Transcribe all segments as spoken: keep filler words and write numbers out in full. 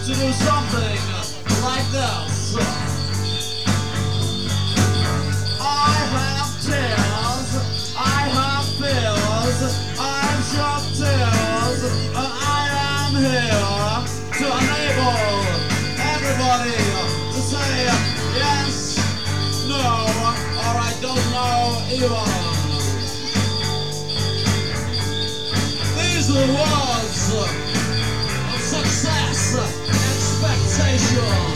to do something like this. I have tears, I have fears, I've shed tears, and I am here to enable everybody to say yes, no, or I don't know even. These are the words of success, expectation.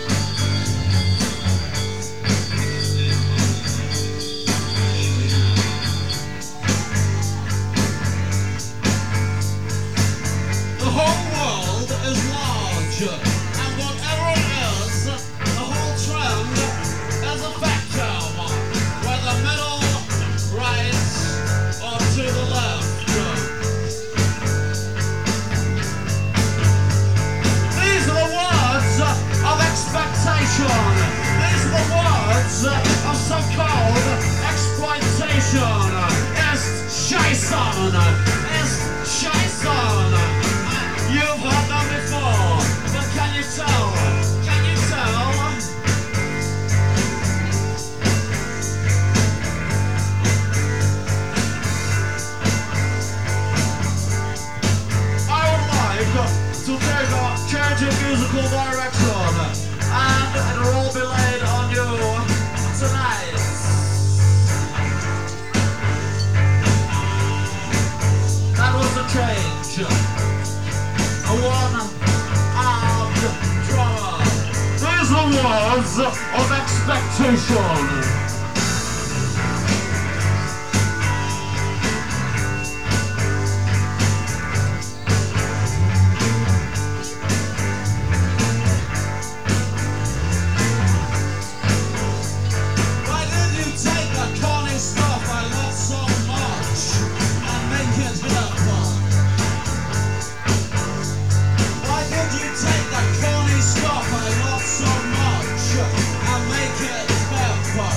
The whole world is large, and whatever it is, the whole trend is effective, whether middle, right, or to the left. These are the words of expectation. These are the words of so-called exploitation. Ist Scheiße, ist Scheiße. You've heard them before, but can you tell? Can you tell? I would like to take a change in musical direction, and it will all be laid on you tonight. That was a change. A one-armed drummer. These are words of expectation. Why did you take the corny stuff I love so much and make it beautiful? Why did you take the corny stuff I love so much and make it beautiful?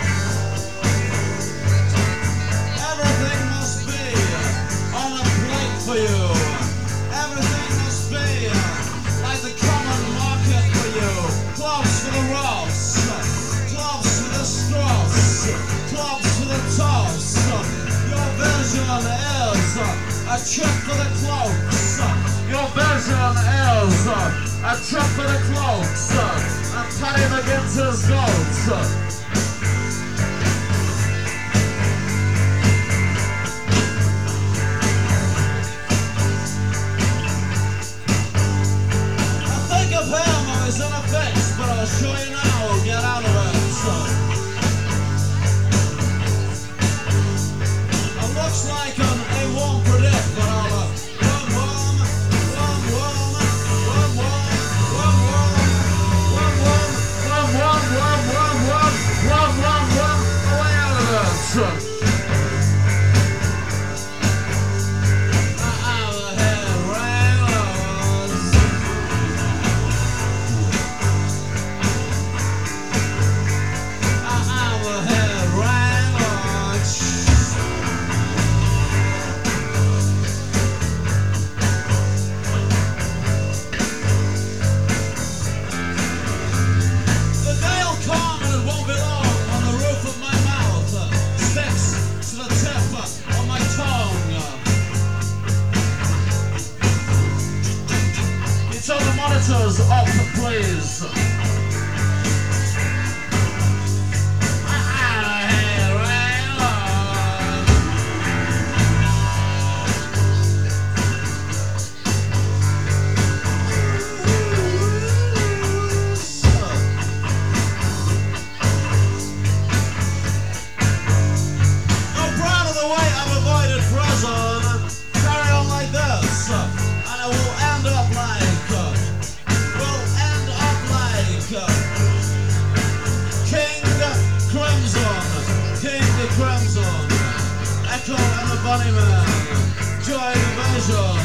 Everything must be on a plate for you. Everything must be like the common market for you. Clubs for the roast, clubs for the straws, clubs for the toast. Your vision is a trip for the cloaks. Your vision is a trip for the cloaks and Paddy McGinty's goats. I think of him when he's in a fix, but I'll show you now, get out of it. It looks like an A one predict, but I'll uh, Wum wum, wum wum, wum wum, wum wum, wum wum, wum wum, wum wum, wum wum, wum, away out of it. I'm a head railroads. I'm a head railroads. The day'll come and it won't be long on the roof of my mouth, uh, sticks to the tip uh, of my tongue. You tell the monitors off, please. Ah, hey, railroad. I'm proud of the way I've avoided prison. Carry on like this, and it will end up like, will end up like King Crimson, King Crimson, Echo and the Bunnyman, Joy Division.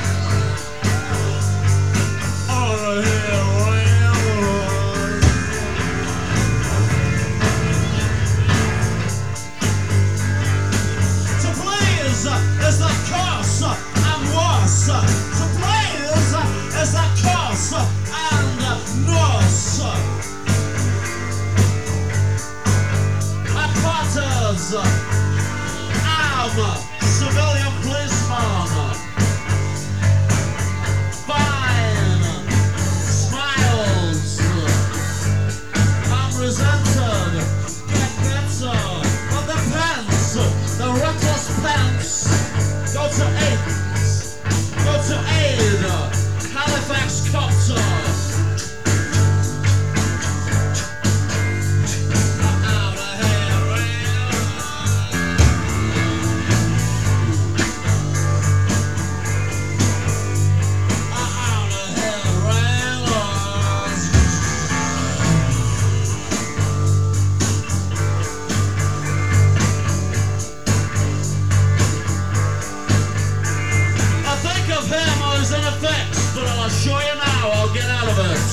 Over here, railroad. To please is the curse and worse. To please is the curse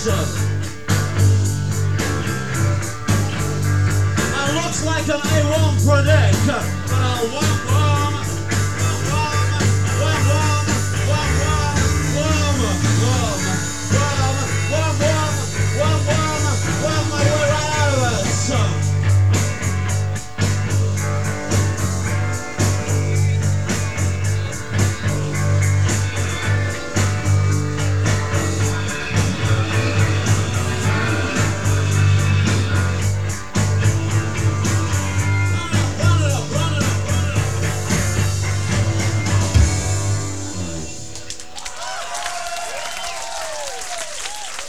Listen. It looks like an A one predict, but I'll work